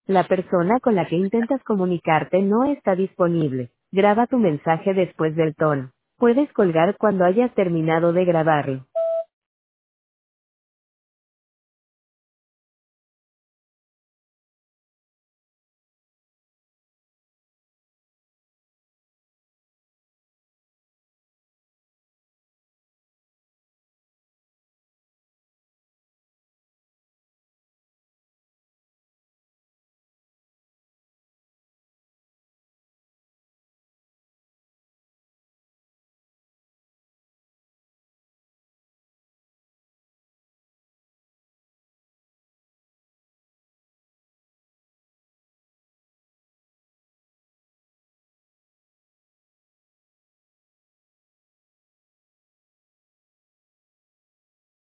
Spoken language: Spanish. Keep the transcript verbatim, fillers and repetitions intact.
La persona con la que intentas comunicarte no está disponible. Graba tu mensaje después del tono. Puedes colgar cuando hayas terminado de grabarlo.